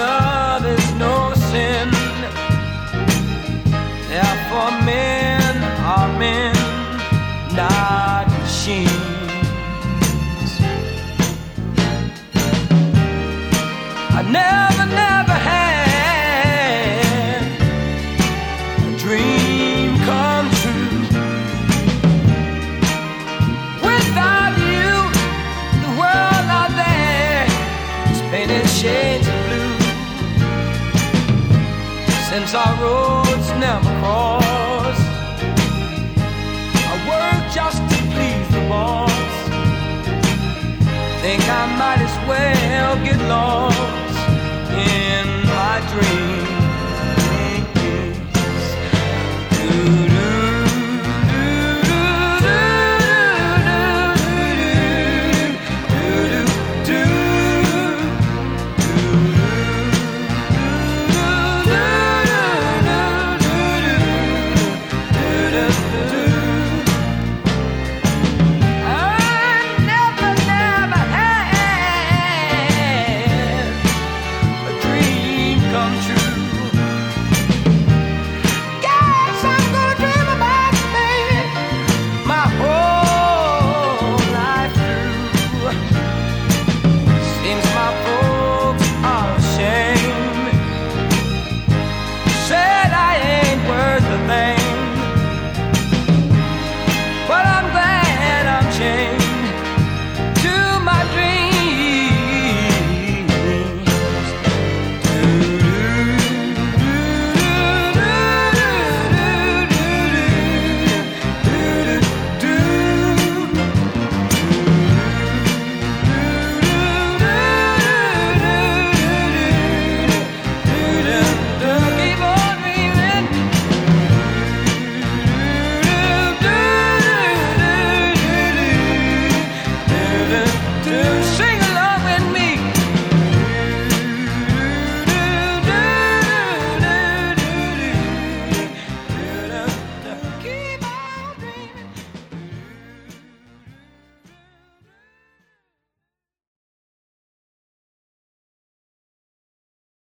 love is no sin. Therefore men are men, not machines. I never had a dream come true. Without you, the world out there is painted shades of blue. Since our roads never crossed, I work just to please the boss. Think I might as well get lost.